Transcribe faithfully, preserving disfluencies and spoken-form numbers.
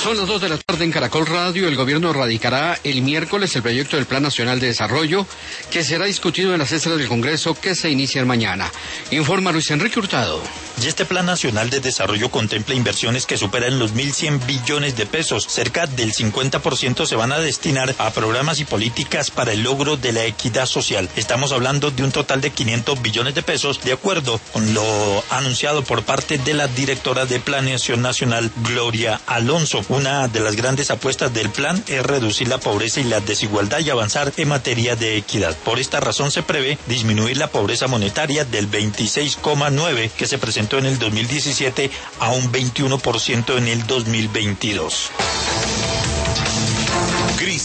Son las dos de la tarde en Caracol Radio. El gobierno radicará el miércoles el proyecto del Plan Nacional de Desarrollo, que será discutido en las sesiones del Congreso que se inician mañana. Informa Luis Enrique Hurtado. Y este Plan Nacional de Desarrollo contempla inversiones que superan los mil cien billones de pesos. Cerca del cincuenta por ciento se van a destinar a programas y políticas para el logro de la equidad social. Estamos hablando de un total de quinientos billones de pesos, de acuerdo con lo anunciado por parte de la directora de Planeación Nacional, Gloria Alonso. Una de las grandes apuestas del plan es reducir la pobreza y la desigualdad y avanzar en materia de equidad. Por esta razón se prevé disminuir la pobreza monetaria del veintiséis coma nueve que se presentó en el dos mil diecisiete a un veintiuno por ciento en el dos mil veintidós.